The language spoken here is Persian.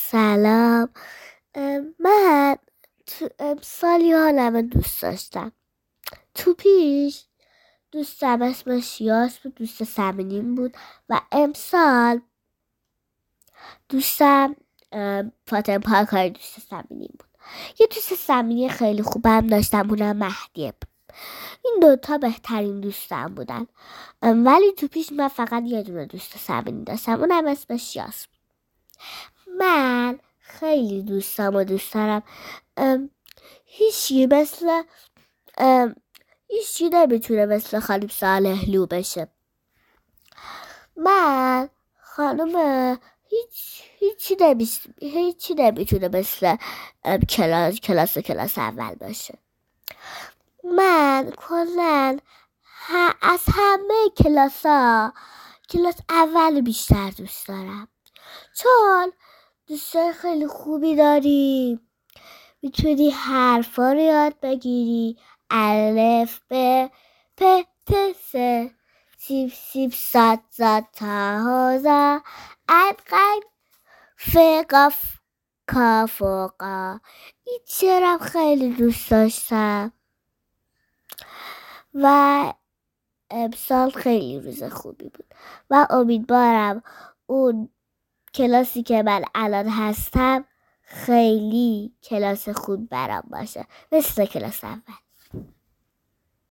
سلام. من تو امسال حالم دوست داشتم. تو پیش دوستم اسمش یاس بود، دوست صمیمیم بود. و امسال دوستم فاطمه پاکاری دوست صمیمیم بود. یه دوست صمیمی خیلی خوبم داشتم، اونم مهدیه بود. این دوتا بهترین دوستم بودن. ولی تو پیش من فقط یه دونه دوست صمیمی داشتم، اونم اسمش یاس بود. من خیلی دوستم و دوست دارم. هیچی مثل هیچی نمیتونه مثل خانم صالحلو بشه. من خانم هیچی نمیتونه مثل کلاس اول باشه. من کلن از همه کلاس اول بیشتر دوست دارم، چون دوستای خیلی خوبی داری، میتونی حرفا رو یاد بگیری. الف ب پ ت س سیب سیب سات زات تا ها زا عین غین ف قاف کاف و قا. این شعرم خیلی دوست داشتم و امسال خیلی روز خوبی بود و امیدوارم اون کلاسی که من الان هستم خیلی کلاس خوب برام باشه مثل کلاس اول.